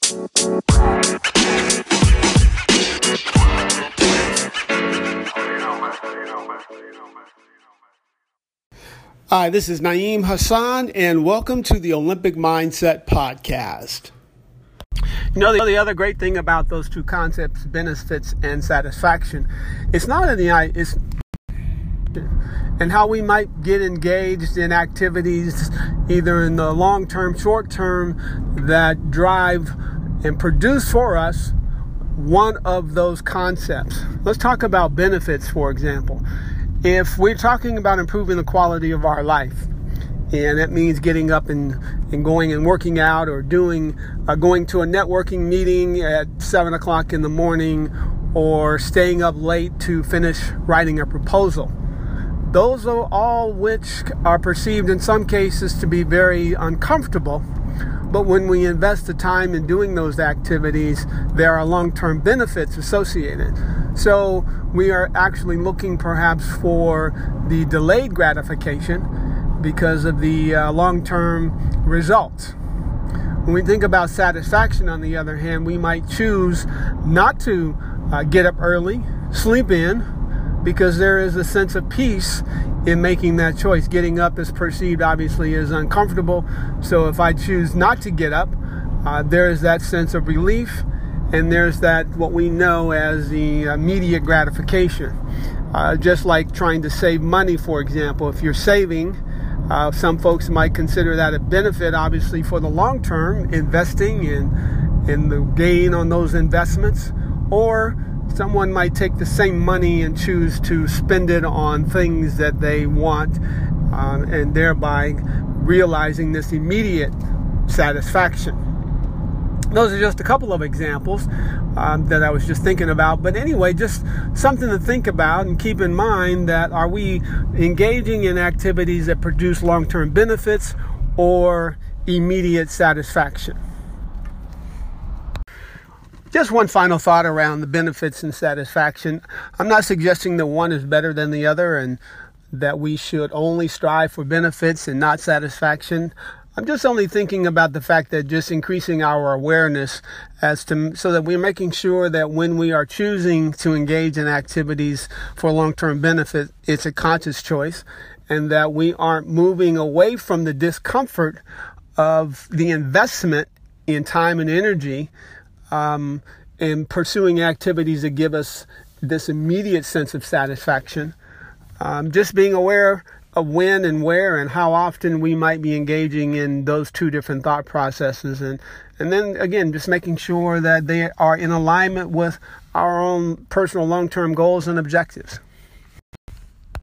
Hi, this is Naeem Hassan, and welcome to the Olympic Mindset Podcast. You know, the other great thing about those two concepts, benefits and satisfaction, it's not in it's and how we might get engaged in activities either in the long term, short term, that drive and produce for us one of those concepts. Let's talk about benefits, for example. If we're talking about improving the quality of our life, and that means getting up and going and working out, or going to a networking meeting at 7 o'clock in the morning, or staying up late to finish writing a proposal. Those are all which are perceived in some cases to be very uncomfortable. But when we invest the time in doing those activities, there are long-term benefits associated. So we are actually looking perhaps for the delayed gratification because of the long-term results. When we think about satisfaction, on the other hand, we might choose not to get up early, sleep in, because there is a sense of peace in making that choice. Getting up is perceived, obviously, as uncomfortable. So if I choose not to get up, there is that sense of relief, and there's that what we know as the immediate gratification. Just like trying to save money, for example. If you're saving, some folks might consider that a benefit, obviously, for the long term, investing in the gain on those investments. Or someone might take the same money and choose to spend it on things that they want, and thereby realizing this immediate satisfaction. Those are just a couple of examples that I was just thinking about. But anyway, just something to think about and keep in mind, that are we engaging in activities that produce long-term benefits or immediate satisfaction? Just one final thought around the benefits and satisfaction. I'm not suggesting that one is better than the other and that we should only strive for benefits and not satisfaction. I'm just only thinking about the fact that just increasing our awareness so that we're making sure that when we are choosing to engage in activities for long-term benefit, it's a conscious choice, and that we aren't moving away from the discomfort of the investment in time and energy in pursuing activities that give us this immediate sense of satisfaction. Just being aware of when and where and how often we might be engaging in those two different thought processes. And then, again, just making sure that they are in alignment with our own personal long-term goals and objectives.